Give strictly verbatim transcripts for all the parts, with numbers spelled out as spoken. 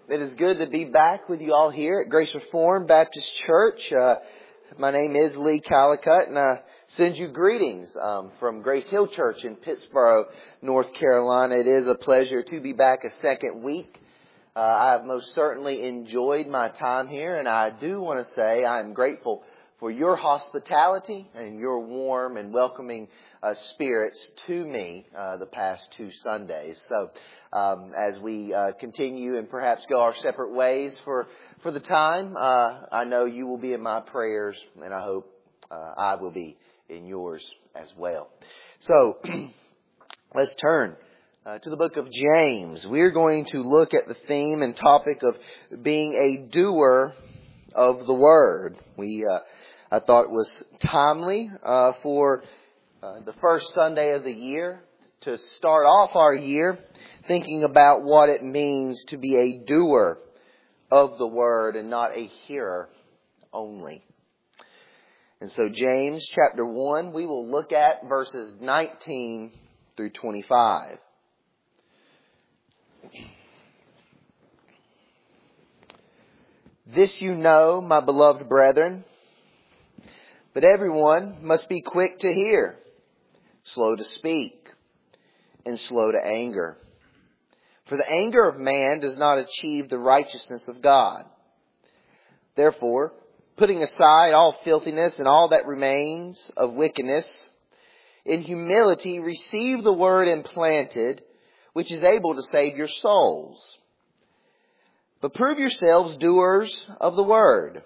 It is good to be back with you all here at Grace Reformed Baptist Church. Uh, my name is Lee Calicut, and I send you greetings um, from Grace Hill Church in Pittsboro, North Carolina. It is a pleasure to be back a second week. Uh, I have most certainly enjoyed my time here, and I do want to say I am grateful for your hospitality and your warm and welcoming uh, spirits to me uh, the past two Sundays. So um, as we uh, continue and perhaps go our separate ways for, for the time, uh, I know you will be in my prayers, and I hope uh, I will be in yours as well. So let's turn uh, to the book of James. We're going to look at the theme and topic of being a doer of the Word. We uh, I thought it was timely uh, for uh, the first Sunday of the year to start off our year thinking about what it means to be a doer of the Word and not a hearer only. And so James chapter one, we will look at verses nineteen through twenty-five. This you know, my beloved brethren, but everyone must be quick to hear, slow to speak, and slow to anger. For the anger of man does not achieve the righteousness of God. Therefore, putting aside all filthiness and all that remains of wickedness, in humility receive the word implanted, which is able to save your souls. But prove yourselves doers of the word,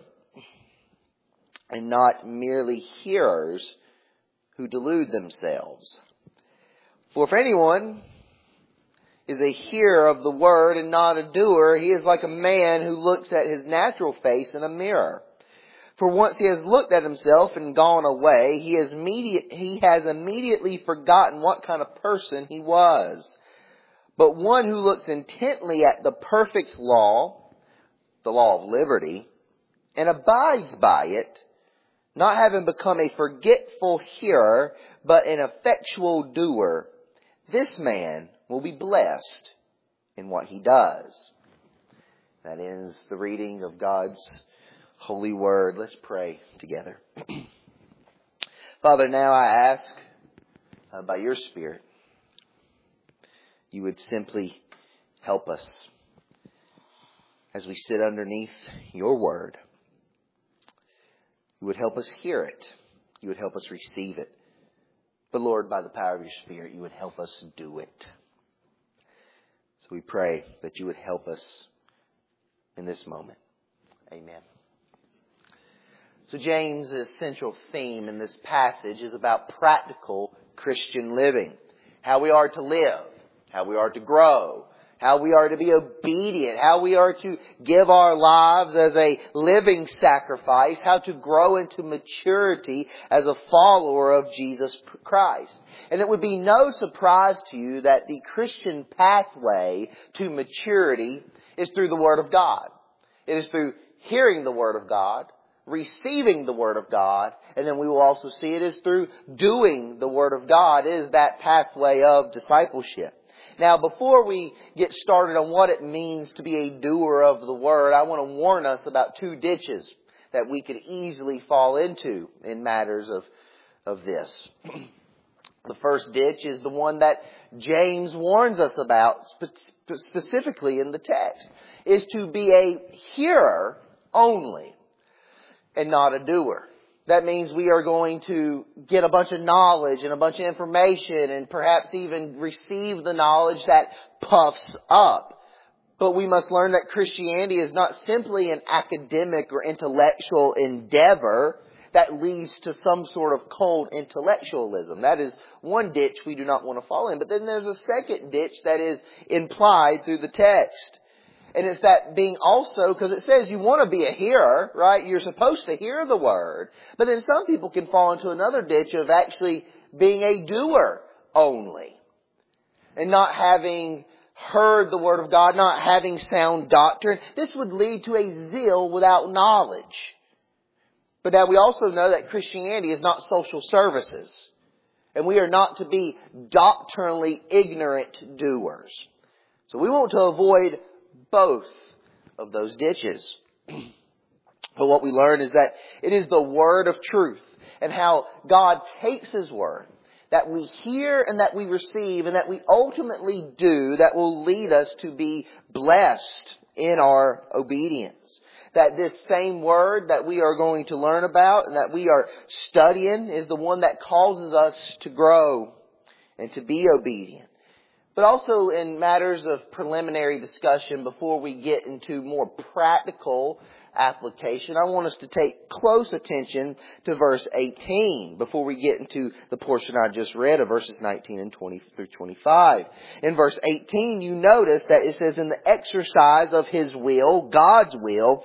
and not merely hearers who delude themselves. For if anyone is a hearer of the word and not a doer, he is like a man who looks at his natural face in a mirror. For once he has looked at himself and gone away, he has, immediate, he has immediately forgotten what kind of person he was. But one who looks intently at the perfect law, the law of liberty, and abides by it, not having become a forgetful hearer, but an effectual doer, this man will be blessed in what he does. That ends the reading of God's holy word. Let's pray together. Father, now I ask uh, by your Spirit, you would simply help us as we sit underneath your word. You would help us hear it. You would help us receive it. But Lord, by the power of your Spirit, you would help us do it. So we pray that you would help us in this moment. Amen. So James' central theme in this passage is about practical Christian living. How we are to live. How we are to grow. How we are to be obedient. How we are to give our lives as a living sacrifice. How to grow into maturity as a follower of Jesus Christ. And it would be no surprise to you that the Christian pathway to maturity is through the Word of God. It is through hearing the Word of God, receiving the Word of God, and then we will also see it is through doing the Word of God. It is that pathway of discipleship. Now, before we get started on what it means to be a doer of the Word, I want to warn us about two ditches that we could easily fall into in matters of, of this. The first ditch is the one that James warns us about spe- specifically in the text, is to be a hearer only and not a doer. That means we are going to get a bunch of knowledge and a bunch of information and perhaps even receive the knowledge that puffs up. But we must learn that Christianity is not simply an academic or intellectual endeavor that leads to some sort of cold intellectualism. That is one ditch we do not want to fall in. But then there's a second ditch that is implied through the text. And it's that being also, because it says you want to be a hearer, right? You're supposed to hear the word. But then some people can fall into another ditch of actually being a doer only. And not having heard the word of God, not having sound doctrine. This would lead to a zeal without knowledge. But now we also know that Christianity is not social services. And we are not to be doctrinally ignorant doers. So we want to avoid both of those ditches. But what we learn is that it is the word of truth and how God takes His word that we hear and that we receive and that we ultimately do that will lead us to be blessed in our obedience. That this same word that we are going to learn about and that we are studying is the one that causes us to grow and to be obedient. But also in matters of preliminary discussion before we get into more practical application, I want us to take close attention to verse eighteen before we get into the portion I just read of verses nineteen and twenty through twenty-five. In verse eighteen, you notice that it says, in the exercise of His will, God's will,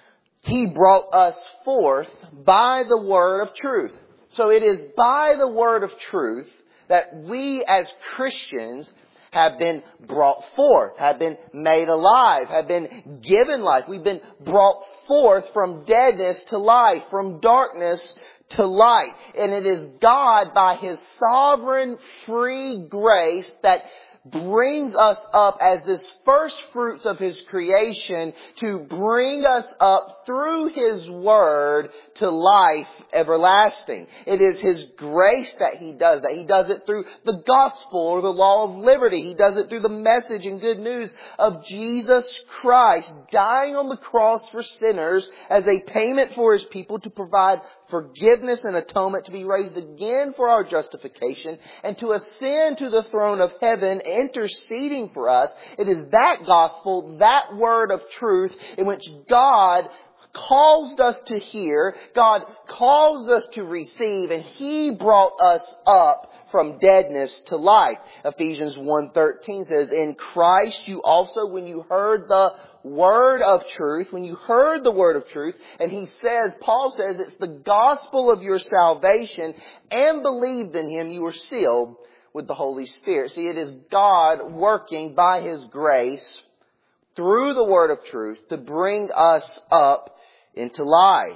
He brought us forth by the word of truth. So it is by the word of truth that we as Christians have been brought forth, have been made alive, have been given life. We've been brought forth from deadness to life, from darkness to light. And it is God, by His sovereign free grace, that brings us up as this first fruits of His creation to bring us up through His word to life everlasting. It is His grace that He does that. He does it through the gospel or the law of liberty. He does it through the message and good news of Jesus Christ dying on the cross for sinners as a payment for His people to provide forgiveness and atonement, to be raised again for our justification, and to ascend to the throne of heaven, interceding for us. It is that gospel, that word of truth, in which God calls us to hear, God calls us to receive, and He brought us up from deadness to life. Ephesians one thirteen says, in Christ you also, when you heard the word of truth, when you heard the word of truth, and he says, Paul says, it's the gospel of your salvation, and believed in Him, you were sealed with the Holy Spirit. See, it is God working by His grace through the word of truth to bring us up into life.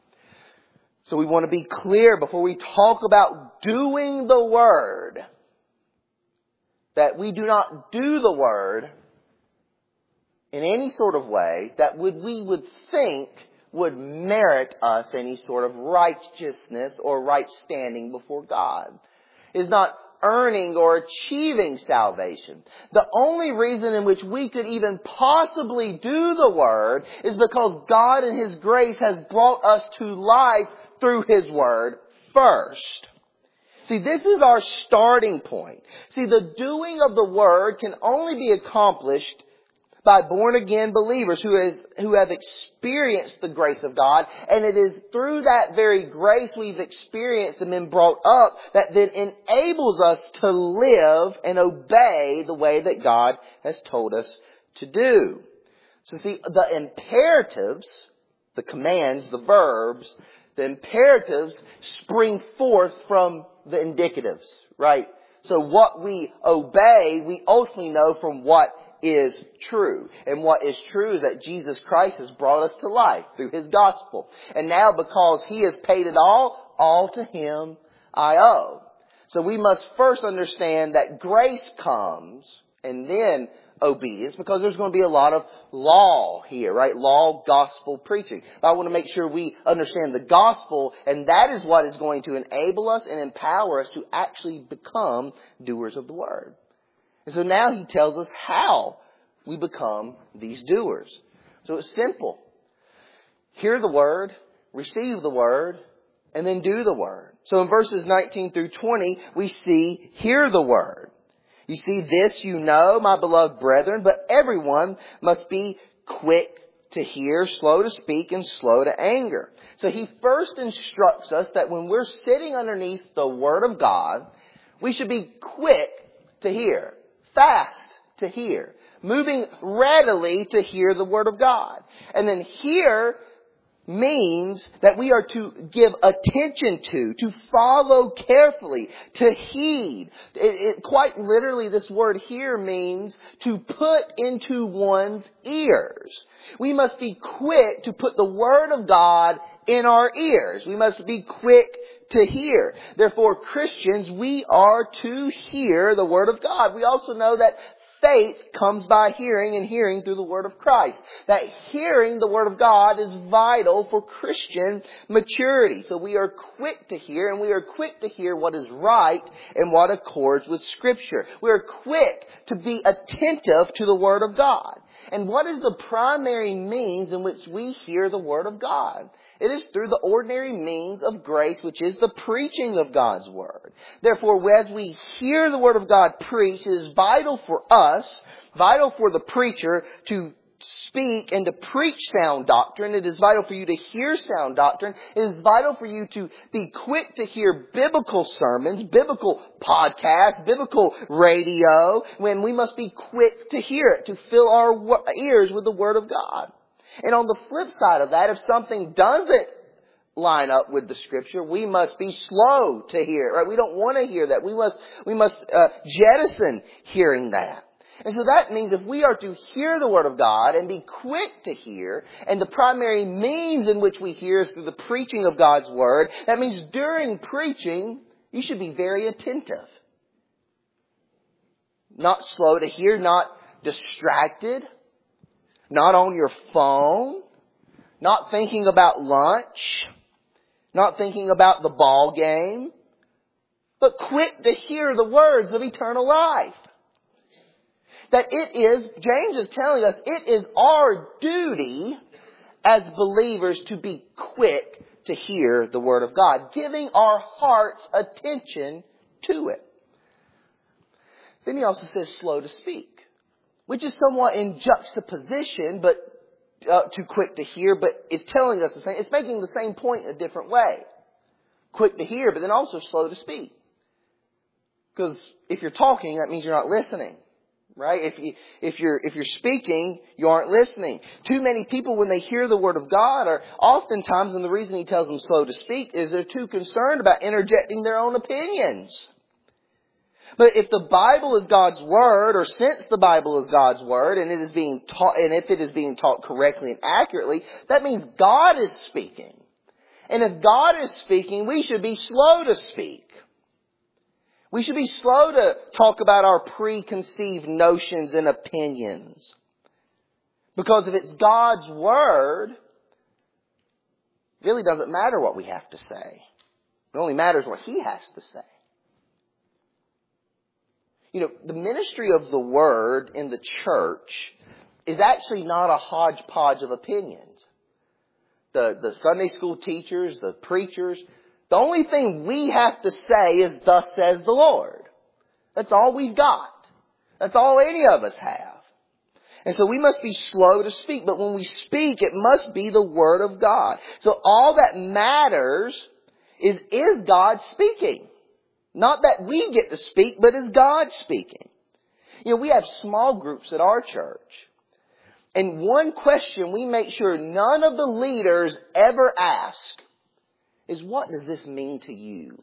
So we want to be clear before we talk about doing the word, that we do not do the word in any sort of way that would we would think would merit us any sort of righteousness or right standing before God. It is not earning or achieving salvation. The only reason in which we could even possibly do the word is because God in His grace has brought us to life through His word first. See, this is our starting point. See, the doing of the word can only be accomplished by born-again believers who has, who have experienced the grace of God. And it is through that very grace we've experienced and been brought up that then enables us to live and obey the way that God has told us to do. So see, the imperatives, the commands, the verbs, the imperatives spring forth from the indicatives, right? So what we obey, we ultimately know from what is true. And what is true is that Jesus Christ has brought us to life through His gospel. And now because He has paid it all, all to Him I owe. So we must first understand that grace comes and then obedience, because there's going to be a lot of law here, right? Law, gospel, preaching. But I want to make sure we understand the gospel, and that is what is going to enable us and empower us to actually become doers of the word. And so now he tells us how we become these doers. So it's simple. Hear the word, receive the word, and then do the word. So in verses nineteen through twenty, we see, hear the word. You see, this you know, my beloved brethren, but everyone must be quick to hear, slow to speak, and slow to anger. So he first instructs us that when we're sitting underneath the word of God, we should be quick to hear, fast to hear, moving readily to hear the word of God. And then hear means that we are to give attention to, to follow carefully, to heed. It, it, quite literally, this word hear means to put into one's ears. We must be quick to put the word of God in our ears. We must be quick to hear. Therefore, Christians, we are to hear the word of God. We also know that faith comes by hearing and hearing through the Word of Christ. That hearing the Word of God is vital for Christian maturity. So we are quick to hear, and we are quick to hear what is right and what accords with Scripture. We are quick to be attentive to the Word of God. And what is the primary means in which we hear the Word of God? It is through the ordinary means of grace, which is the preaching of God's Word. Therefore, as we hear the Word of God preached, it is vital for us, vital for the preacher to speak and to preach sound doctrine. It is vital for you to hear sound doctrine. It is vital for you to be quick to hear biblical sermons, biblical podcasts, biblical radio, when we must be quick to hear it, to fill our ears with the Word of God. And on the flip side of that, if something doesn't line up with the Scripture, we must be slow to hear it, right? We don't want to hear that. We must, we must uh, jettison hearing that. And so that means if we are to hear the Word of God and be quick to hear, and the primary means in which we hear is through the preaching of God's Word, that means during preaching, you should be very attentive. Not slow to hear, not distracted, not on your phone, not thinking about lunch, not thinking about the ball game, but quick to hear the words of eternal life. That it is, James is telling us, it is our duty as believers to be quick to hear the Word of God, giving our hearts attention to it. Then he also says slow to speak, which is somewhat in juxtaposition, but uh, too quick to hear, but it's telling us the same. It's making the same point in a different way. Quick to hear, but then also slow to speak. Because if you're talking, that means you're not listening. Right? If you, if you're, if you're speaking, you aren't listening. Too many people, when they hear the Word of God, are oftentimes, and the reason he tells them slow to speak, is they're too concerned about interjecting their own opinions. But if the Bible is God's Word, or since the Bible is God's Word, and it is being taught, and if it is being taught correctly and accurately, that means God is speaking. And if God is speaking, we should be slow to speak. We should be slow to talk about our preconceived notions and opinions. Because if it's God's Word, it really doesn't matter what we have to say. It only matters what He has to say. You know, the ministry of the Word in the church is actually not a hodgepodge of opinions. The, the Sunday school teachers, the preachers, the only thing we have to say is, thus says the Lord. That's all we've got. That's all any of us have. And so we must be slow to speak. But when we speak, it must be the Word of God. So all that matters is, is God speaking? Not that we get to speak, but is God speaking? You know, we have small groups at our church. And one question we make sure none of the leaders ever ask is, what does this mean to you?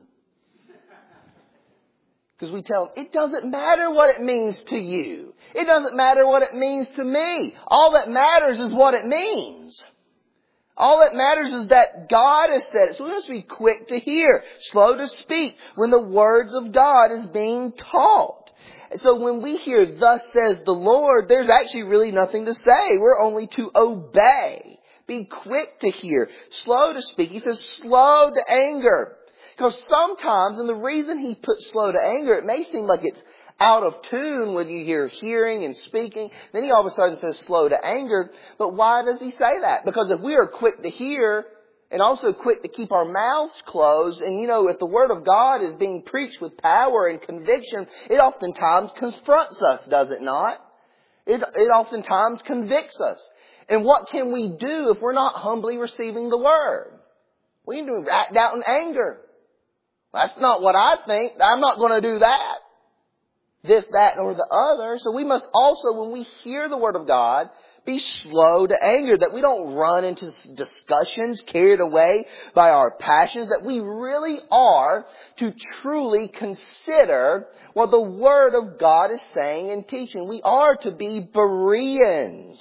Because we tell them, it doesn't matter what it means to you. It doesn't matter what it means to me. All that matters is what it means. All that matters is that God has said it. So we must be quick to hear, slow to speak when the words of God is being taught. And so when we hear, thus says the Lord, there's actually really nothing to say. We're only to obey. Be quick to hear, slow to speak. He says slow to anger. Because sometimes, and the reason he puts slow to anger, it may seem like it's out of tune when you hear hearing and speaking. Then he all of a sudden says slow to anger. But why does he say that? Because if we are quick to hear and also quick to keep our mouths closed, and you know, if the Word of God is being preached with power and conviction, it oftentimes confronts us, does it not? It, it oftentimes convicts us. And what can we do if we're not humbly receiving the Word? We need to act out in anger. That's not what I think. I'm not going to do that. This, that, or the other. So we must also, when we hear the Word of God, be slow to anger. That we don't run into discussions carried away by our passions. That we really are to truly consider what the Word of God is saying and teaching. We are to be Bereans,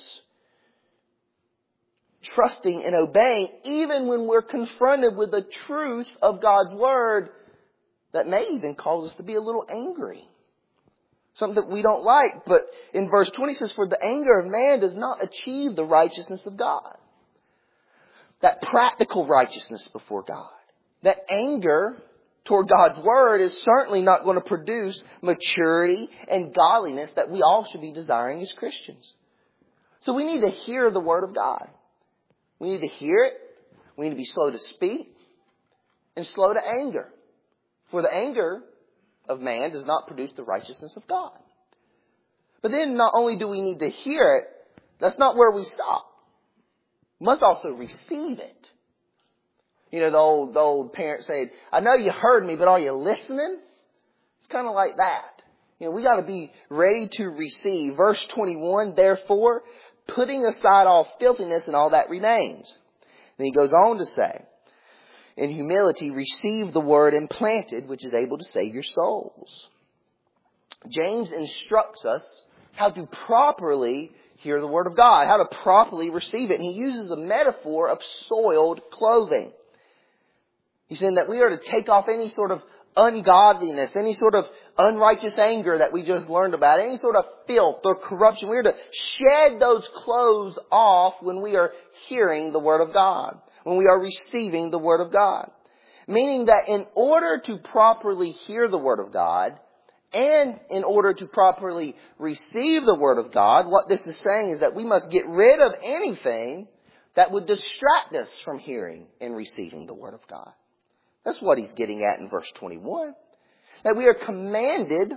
trusting and obeying even when we're confronted with the truth of God's Word that may even cause us to be a little angry. something that we don't like. But in verse twenty it says, for the anger of man does not achieve the righteousness of God. That practical righteousness before God. That anger toward God's Word is certainly not going to produce maturity and godliness that we all should be desiring as Christians. So we need to hear the Word of God. We need to hear it. We need to be slow to speak and slow to anger. For the anger of man does not produce the righteousness of God. But then not only do we need to hear it, that's not where we stop. We must also receive it. You know, the old, the old parent said, I know you heard me, but are you listening? It's kind of like that. You know, we got to be ready to receive. Verse twenty-one, therefore, putting aside all filthiness and all that remains. Then he goes on to say, in humility, receive the word implanted, which is able to save your souls. James instructs us how to properly hear the word of God, how to properly receive it. And he uses a metaphor of soiled clothing. He's saying that we are to take off any sort of ungodliness, any sort of unrighteous anger that we just learned about, any sort of filth or corruption. We are to shed those clothes off when we are hearing the word of God, when we are receiving the word of God. Meaning that in order to properly hear the word of God, and in order to properly receive the word of God, what this is saying is that we must get rid of anything that would distract us from hearing and receiving the word of God. That's what he's getting at in verse twenty-one. That we are commanded,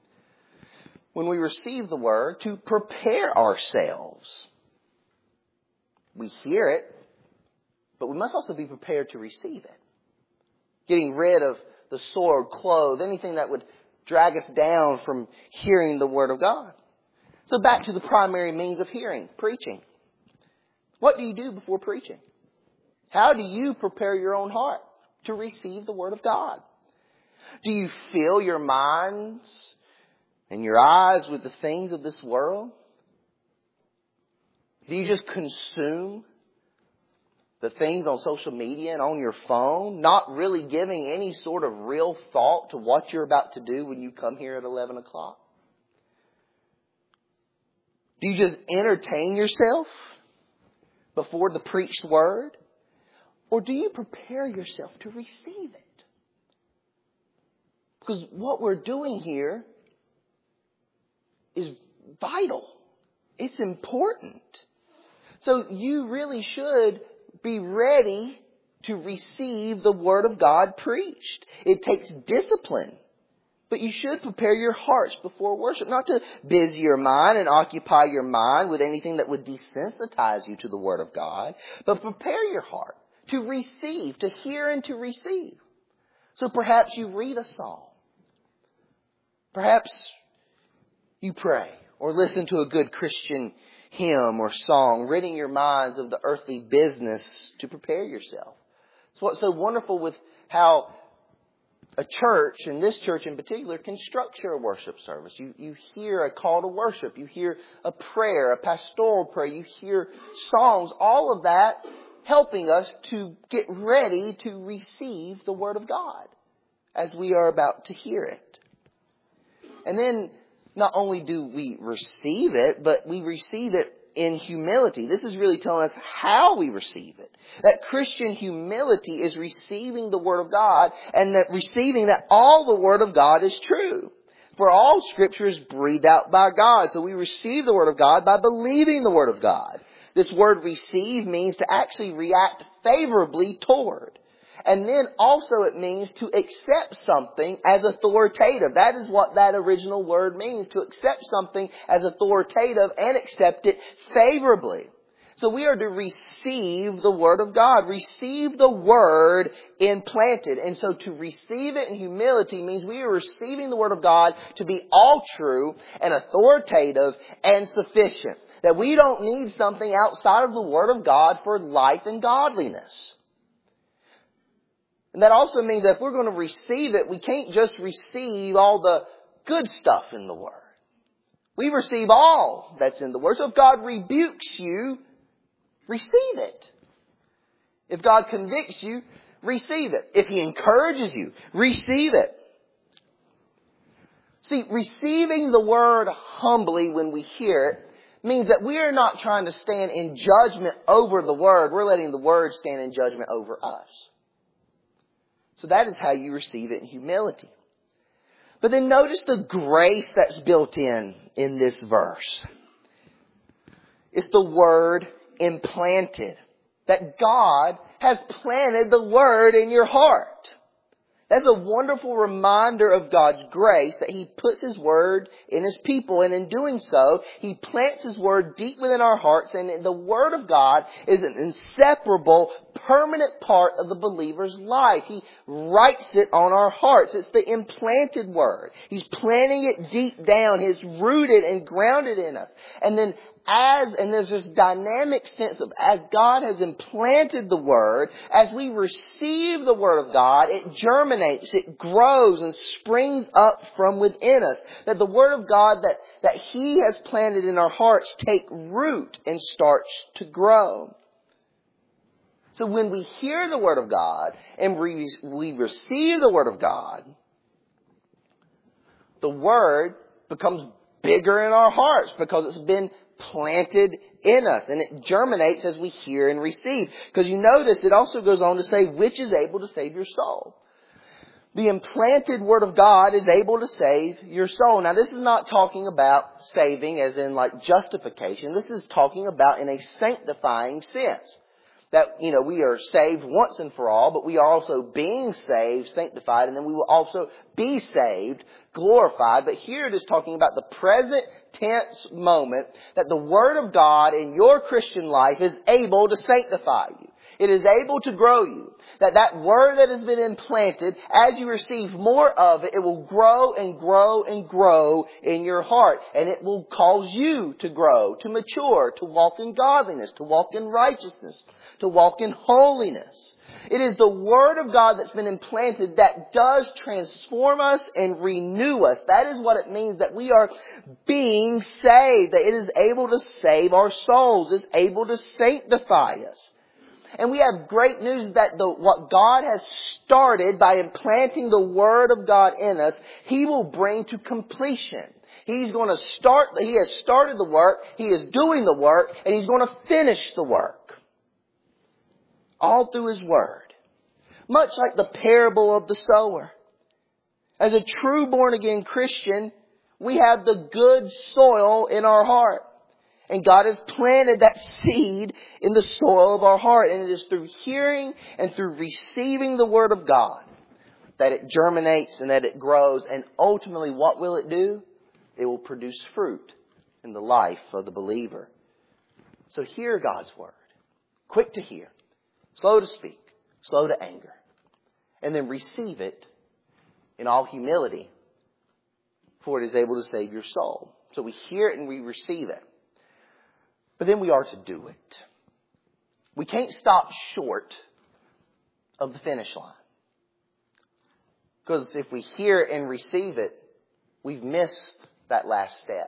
when we receive the word, to prepare ourselves. We hear it, but we must also be prepared to receive it. Getting rid of the soiled clothes, anything that would drag us down from hearing the word of God. So back to the primary means of hearing, preaching. What do you do before preaching? How do you prepare your own heart to receive the word of God? Do you fill your minds and your eyes with the things of this world? Do you just consume the things on social media and on your phone, not really giving any sort of real thought to what you're about to do when you come here at eleven o'clock? Do you just entertain yourself before the preached word? Or do you prepare yourself to receive it? Because what we're doing here is vital. It's important. So you really should be ready to receive the word of God preached. It takes discipline. But you should prepare your hearts before worship. Not to busy your mind and occupy your mind with anything that would desensitize you to the word of God. But prepare your heart to receive, to hear and to receive. So perhaps you read a psalm. Perhaps you pray or listen to a good Christian hymn or song, ridding your minds of the earthly business to prepare yourself. It's what's so wonderful with how a church, and this church in particular, can structure a worship service. You, you hear a call to worship. You hear a prayer, a pastoral prayer. You hear songs. All of that helping us to get ready to receive the word of God as we are about to hear it. And then not only do we receive it, but we receive it in humility. This is really telling us how we receive it. That Christian humility is receiving the word of God, and that receiving that all the word of God is true. For all scripture is breathed out by God. So we receive the word of God by believing the word of God. This word receive means to actually react favorably toward. And then also it means to accept something as authoritative. That is what that original word means, to accept something as authoritative and accept it favorably. So we are to receive the word of God, receive the word implanted. And so to receive it in humility means we are receiving the word of God to be all true and authoritative and sufficient. That we don't need something outside of the word of God for life and godliness. And that also means that if we're going to receive it, we can't just receive all the good stuff in the word. We receive all that's in the word. So if God rebukes you, receive it. If God convicts you, receive it. If He encourages you, receive it. See, receiving the Word humbly when we hear it means that we are not trying to stand in judgment over the Word. We're letting the Word stand in judgment over us. So that is how you receive it in humility. But then notice the grace that's built in in this verse. It's the word implanted. That God has planted the Word in your heart. That's a wonderful reminder of God's grace that He puts His Word in His people. And in doing so, He plants His Word deep within our hearts. And the Word of God is an inseparable, permanent part of the believer's life. He writes it on our hearts. It's the implanted Word. He's planting it deep down. He's rooted and grounded in us. And then As, and there's this dynamic sense of as God has implanted the Word, as we receive the Word of God, it germinates, it grows and springs up from within us. That the Word of God that, that He has planted in our hearts take root and starts to grow. So when we hear the Word of God and we, we receive the Word of God, the Word becomes bigger in our hearts because it's been planted in us, and it germinates as we hear and receive. Because you notice it also goes on to say, which is able to save your soul. The implanted Word of God is able to save your soul. Now this is not talking about saving as in like justification. This is talking about in a sanctifying sense. That, you know, we are saved once and for all, but we are also being saved, sanctified, and then we will also be saved, glorified. But here it is talking about the present tense moment that the Word of God in your Christian life is able to sanctify you. It is able to grow you. That that Word that has been implanted, as you receive more of it, it will grow and grow and grow in your heart. And it will cause you to grow, to mature, to walk in godliness, to walk in righteousness, to walk in holiness. It is the Word of God that's been implanted that does transform us and renew us. That is what it means that we are being saved. That it is able to save our souls. It's able to sanctify us. And we have great news that the, what God has started by implanting the Word of God in us, He will bring to completion. He's going to start, He has started the work, He is doing the work, and He's going to finish the work. All through His Word. Much like the parable of the sower. As a true born-again Christian, we have the good soil in our heart. And God has planted that seed in the soil of our heart. And it is through hearing and through receiving the Word of God that it germinates and that it grows. And ultimately, what will it do? It will produce fruit in the life of the believer. So hear God's Word. Quick to hear. Slow to speak. Slow to anger. And then receive it in all humility. For it is able to save your soul. So we hear it and we receive it. But then we are to do it. We can't stop short of the finish line. Because if we hear it and receive it, we've missed that last step.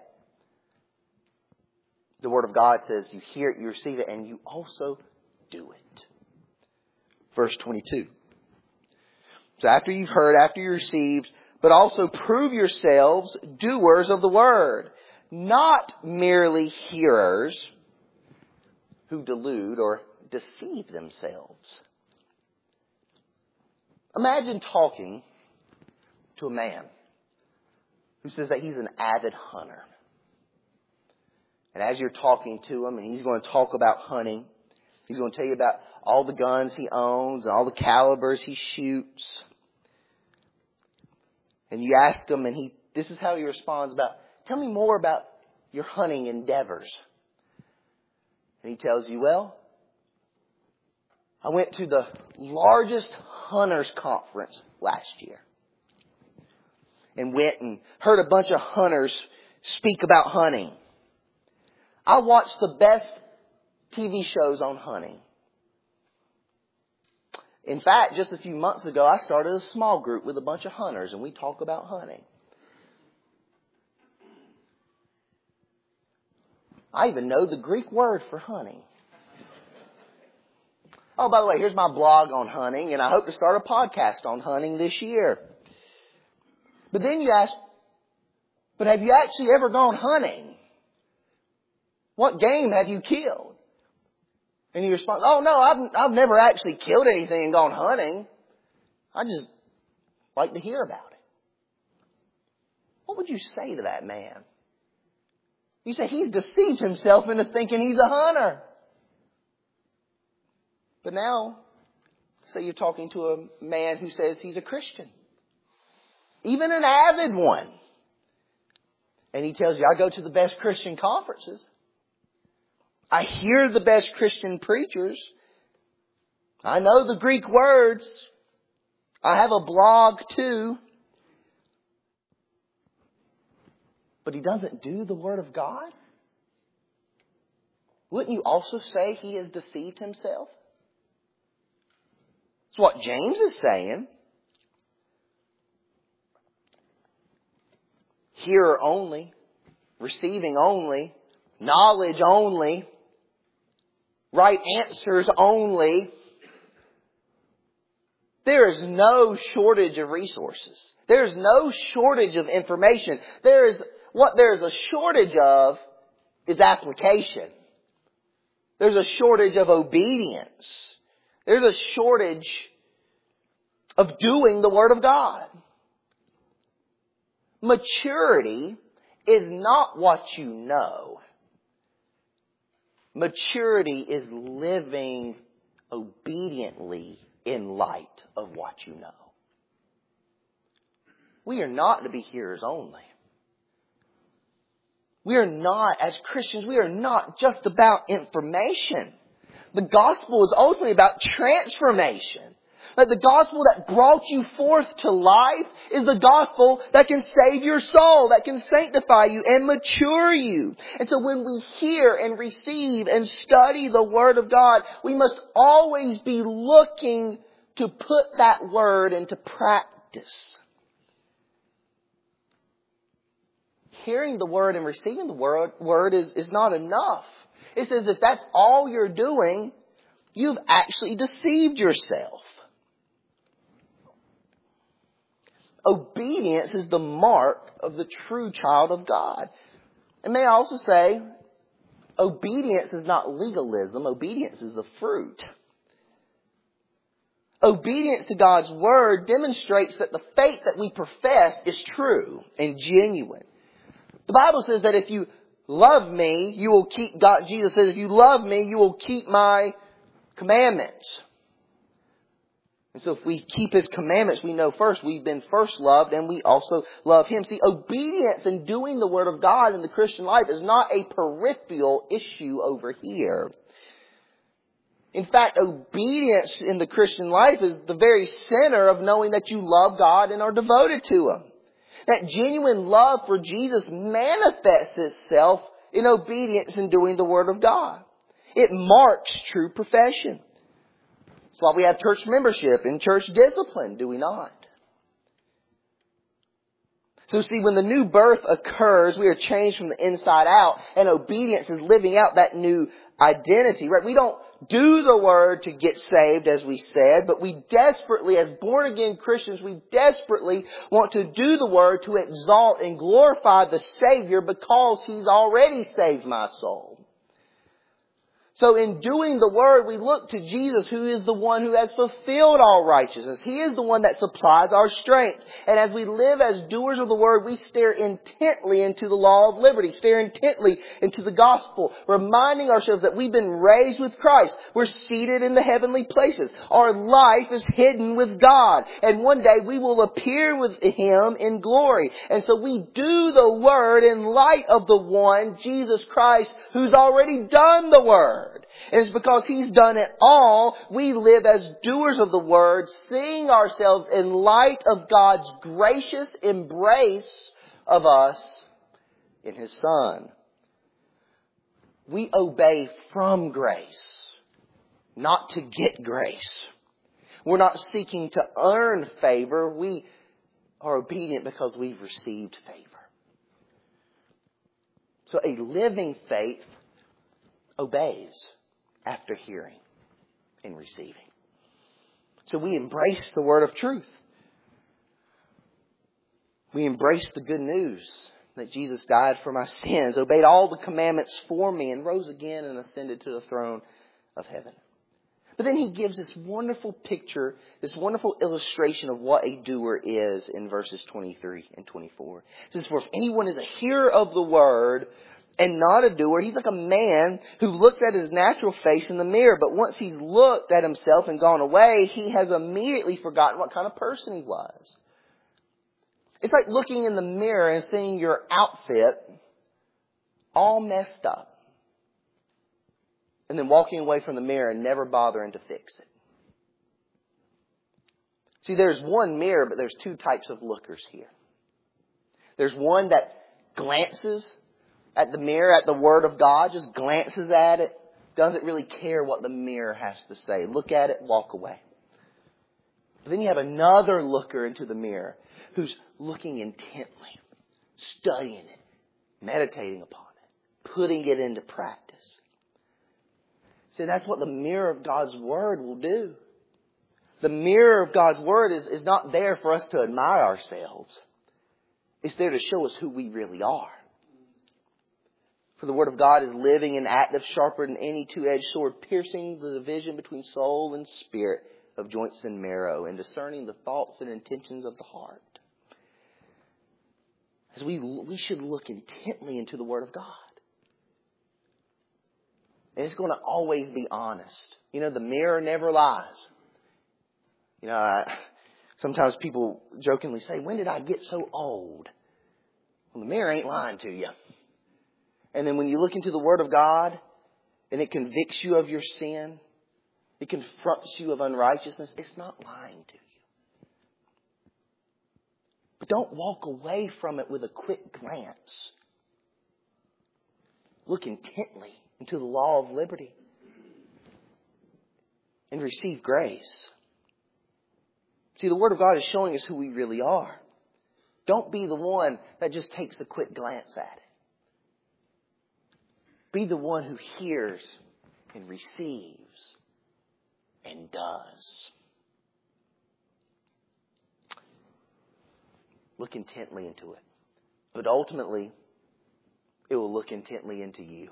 The Word of God says you hear it, you receive it, and you also do it. Verse twenty-two. So after you've heard, after you received, but also prove yourselves doers of the Word, not merely hearers who delude or deceive themselves. Imagine talking to a man who says that he's an avid hunter. And as you're talking to him, and he's going to talk about hunting, he's going to tell you about all the guns he owns and all the calibers he shoots. And you ask him, and he this is how he responds about, tell me more about your hunting endeavors. And he tells you, well, I went to the largest hunters conference last year. And went and heard a bunch of hunters speak about hunting. I watched the best T V shows on hunting. In fact, just a few months ago, I started a small group with a bunch of hunters, and we talk about hunting. I even know the Greek word for hunting. Oh, by the way, here's my blog on hunting, and I hope to start a podcast on hunting this year. But then you ask, But have you actually ever gone hunting? What game have you killed? And you respond, oh no, I've, I've never actually killed anything and gone hunting. I just like to hear about it. What would you say to that man? You say he's deceived himself into thinking he's a hunter. But now, say you're talking to a man who says he's a Christian. Even an avid one. And he tells you, I go to the best Christian conferences. I hear the best Christian preachers. I know the Greek words. I have a blog too. But he doesn't do the Word of God? Wouldn't you also say he has deceived himself? That's what James is saying. Hearer only, receiving only, knowledge only, right answers only. There is no shortage of resources. There is no shortage of information. There is what there is a shortage of is application. There's a shortage of obedience. There's a shortage of doing the Word of God. Maturity is not what you know. Maturity is living obediently in light of what you know. We are not to be hearers only. We are not, as Christians, we are not just about information. The gospel is ultimately about transformation. That the gospel that brought you forth to life is the gospel that can save your soul, that can sanctify you and mature you. And so when we hear and receive and study the Word of God, we must always be looking to put that Word into practice. Hearing the Word and receiving the Word, word is, is not enough. It says if that's all you're doing, you've actually deceived yourself. Obedience is the mark of the true child of God. And may I also say, obedience is not legalism. Obedience is the fruit. Obedience to God's Word demonstrates that the faith that we profess is true and genuine. The Bible says that if you love me, you will keep God. Jesus says, if you love me, you will keep my commandments. And so if we keep His commandments, we know first we've been first loved and we also love Him. See, obedience and doing the Word of God in the Christian life is not a peripheral issue over here. In fact, obedience in the Christian life is the very center of knowing that you love God and are devoted to Him. That genuine love for Jesus manifests itself in obedience and doing the Word of God. It marks true profession. That's why we have church membership and church discipline, do we not? So see, when the new birth occurs, we are changed from the inside out, and obedience is living out that new identity, right? We don't do the Word to get saved, as we said, but we desperately, as born-again Christians, we desperately want to do the Word to exalt and glorify the Savior because He's already saved my soul. So in doing the Word, we look to Jesus, who is the one who has fulfilled all righteousness. He is the one that supplies our strength. And as we live as doers of the Word, we stare intently into the law of liberty, stare intently into the gospel, reminding ourselves that we've been raised with Christ. We're seated in the heavenly places. Our life is hidden with God. And one day we will appear with Him in glory. And so we do the Word in light of the one, Jesus Christ, who's already done the Word. And it's because He's done it all, we live as doers of the Word, seeing ourselves in light of God's gracious embrace of us in His Son. We obey from grace, not to get grace. We're not seeking to earn favor. We are obedient because we've received favor. So a living faith obeys after hearing and receiving. So we embrace the Word of truth. We embrace the good news that Jesus died for my sins, obeyed all the commandments for me, and rose again and ascended to the throne of heaven. But then he gives this wonderful picture, this wonderful illustration of what a doer is in verses twenty-three and twenty-four. It says, for if anyone is a hearer of the word and not a doer, he's like a man who looks at his natural face in the mirror. But once he's looked at himself and gone away, he has immediately forgotten what kind of person he was. It's like looking in the mirror and seeing your outfit all messed up. And then walking away from the mirror and never bothering to fix it. See, there's one mirror, but there's two types of lookers here. There's one that glances at the mirror, at the Word of God, just glances at it, doesn't really care what the mirror has to say. Look at it, walk away. But then you have another looker into the mirror who's looking intently, studying it, meditating upon it, putting it into practice. See, that's what the mirror of God's Word will do. The mirror of God's Word is, is not there for us to admire ourselves. It's there to show us who we really are. For the Word of God is living and active, sharper than any two-edged sword, piercing the division between soul and spirit, of joints and marrow, and discerning the thoughts and intentions of the heart. As we, we should look intently into the Word of God. And it's going to always be honest. You know, the mirror never lies. You know, I, sometimes people jokingly say, when did I get so old? Well, the mirror ain't lying to you. And then when you look into the Word of God and it convicts you of your sin, it confronts you of unrighteousness, it's not lying to you. But don't walk away from it with a quick glance. Look intently into the law of liberty and receive grace. See, the Word of God is showing us who we really are. Don't be the one that just takes a quick glance at it. Be the one who hears and receives and does. Look intently into it. But ultimately, it will look intently into you.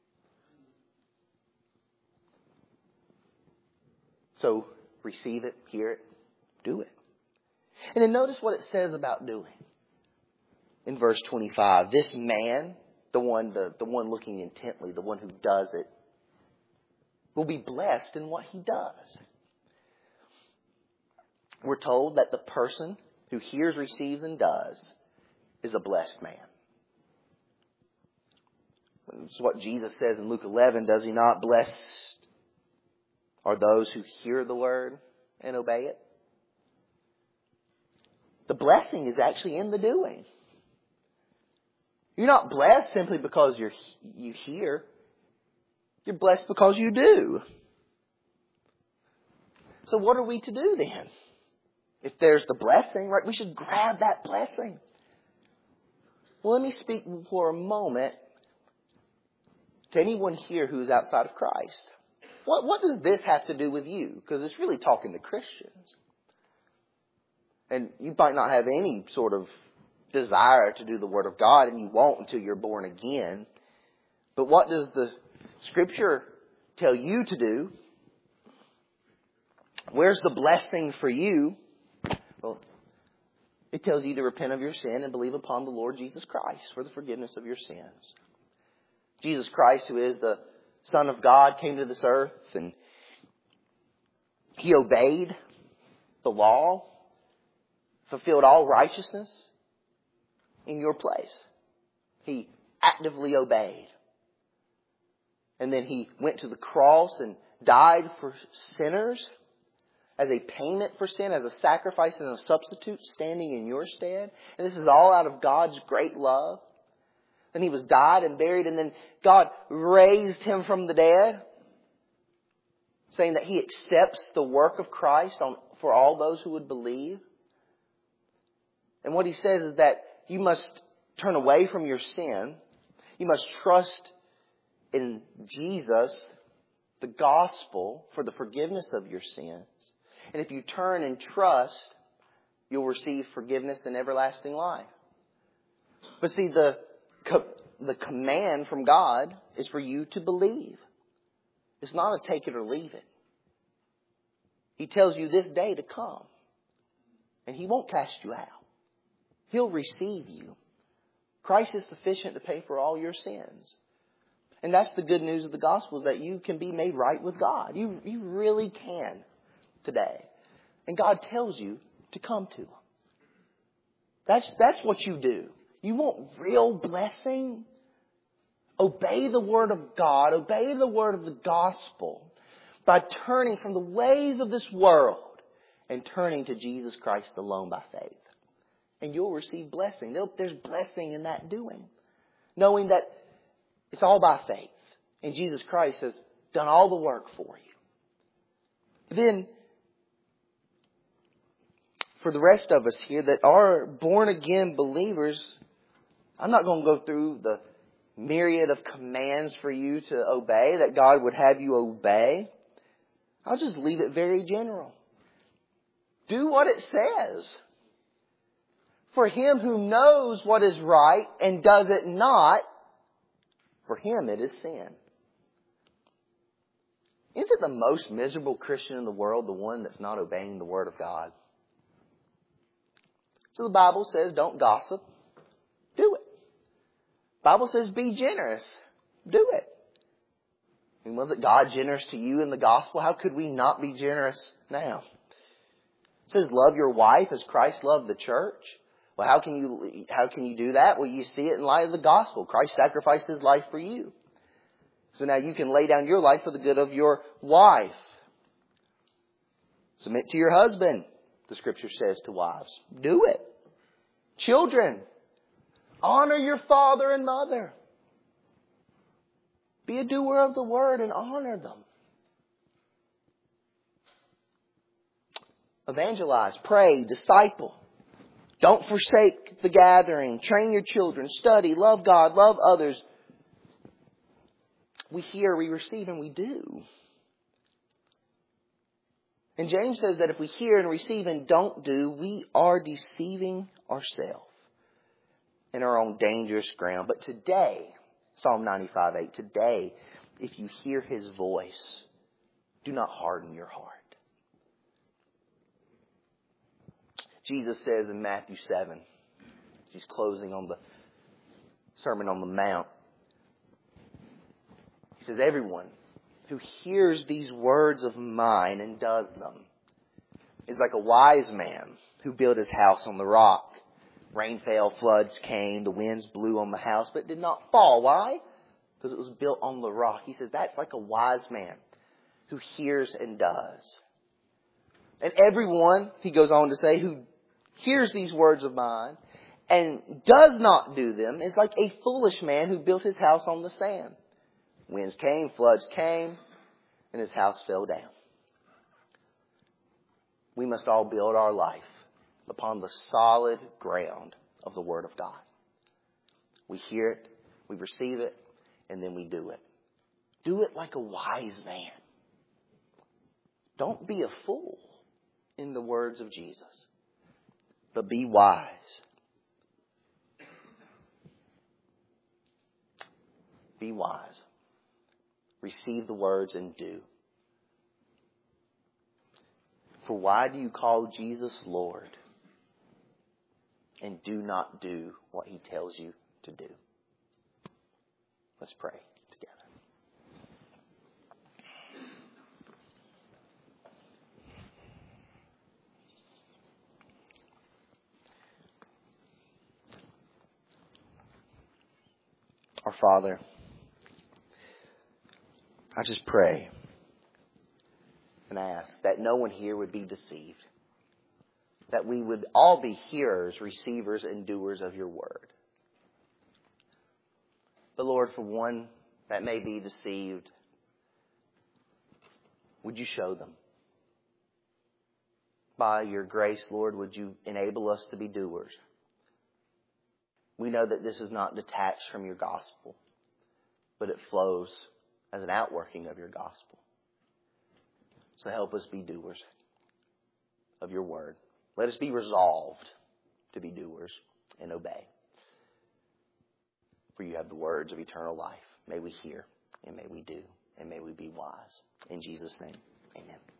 So, receive it, hear it, do it. And then notice what it says about doing. In verse twenty-five, this man, the one, the, the one looking intently, the one who does it, will be blessed in what he does. We're told that the person who hears, receives, and does is a blessed man. It's what Jesus says in Luke eleven, does he not? Blessed are those who hear the word and obey it. The blessing is actually in the doing. You're not blessed simply because you're, you hear. You're blessed because you do. So what are we to do then? If there's the blessing, right, we should grab that blessing. Well, let me speak for a moment to anyone here who is outside of Christ. What, what does this have to do with you? Because it's really talking to Christians. And you might not have any sort of desire to do the Word of God, and you won't until you're born again. But what does the Scripture tell you to do? Where's the blessing for you? Well, it tells you to repent of your sin and believe upon the Lord Jesus Christ for the forgiveness of your sins. Jesus Christ, who is the Son of God, came to this earth and He obeyed the law, fulfilled all righteousness in your place. He actively obeyed. And then He went to the cross and died for sinners as a payment for sin, as a sacrifice and a substitute standing in your stead. And this is all out of God's great love. Then He was died and buried, and then God raised Him from the dead, saying that He accepts the work of Christ on, for all those who would believe. And what He says is that you must turn away from your sin. You must trust in Jesus, the gospel, for the forgiveness of your sins. And if you turn and trust, you'll receive forgiveness and everlasting life. But see, the, the command from God is for you to believe. It's not a take it or leave it. He tells you this day to come. And He won't cast you out. He'll receive you. Christ is sufficient to pay for all your sins. And that's the good news of the gospel, is that you can be made right with God. You, you really can today. And God tells you to come to Him. That's, that's what you do. You want real blessing? Obey the Word of God. Obey the Word of the gospel by turning from the ways of this world and turning to Jesus Christ alone by faith. And you'll receive blessing. There's blessing in that doing. Knowing that it's all by faith. And Jesus Christ has done all the work for you. Then, for the rest of us here that are born again believers, I'm not going to go through the myriad of commands for you to obey, that God would have you obey. I'll just leave it very general. Do what it says. For him who knows what is right and does it not, for him it is sin. Isn't it the most miserable Christian in the world, the one that's not obeying the Word of God? So the Bible says don't gossip. Do it. The Bible says be generous. Do it. And wasn't God generous to you in the gospel? How could we not be generous now? It says love your wife as Christ loved the church. Well, how can you how can you do that? Well, you see it in light of the gospel. Christ sacrificed His life for you. So now you can lay down your life for the good of your wife. Submit to your husband, the Scripture says to wives. Do it. Children, honor your father and mother. Be a doer of the word and honor them. Evangelize, pray, disciple. Don't forsake the gathering. Train your children. Study. Love God. Love others. We hear, we receive, and we do. And James says that if we hear and receive and don't do, we are deceiving ourselves and are on dangerous ground. But today, Psalm ninety-five eight, today, if you hear His voice, do not harden your heart. Jesus says in Matthew seven, as He's closing on the Sermon on the Mount, He says, everyone who hears these words of mine and does them is like a wise man who built his house on the rock. Rain fell, floods came, the winds blew on the house, but it did not fall. Why? Because it was built on the rock. He says that's like a wise man who hears and does. And everyone, he goes on to say, who hears these words of mine and does not do them is like a foolish man who built his house on the sand. Winds came, floods came, and his house fell down. We must all build our life upon the solid ground of the Word of God. We hear it, we receive it, and then we do it. Do it like a wise man. Don't be a fool, in the words of Jesus, but be wise. Be wise. Receive the words and do. For why do you call Jesus Lord and do not do what He tells you to do? Let's pray together. Our Father, I just pray and ask that no one here would be deceived. That we would all be hearers, receivers, and doers of your word. But Lord, for one that may be deceived, would you show them? By your grace, Lord, would you enable us to be doers? We know that this is not detached from your gospel, but it flows as an outworking of your gospel. So help us be doers of your word. Let us be resolved to be doers and obey. For you have the words of eternal life. May we hear, and may we do, and may we be wise. In Jesus' name, amen.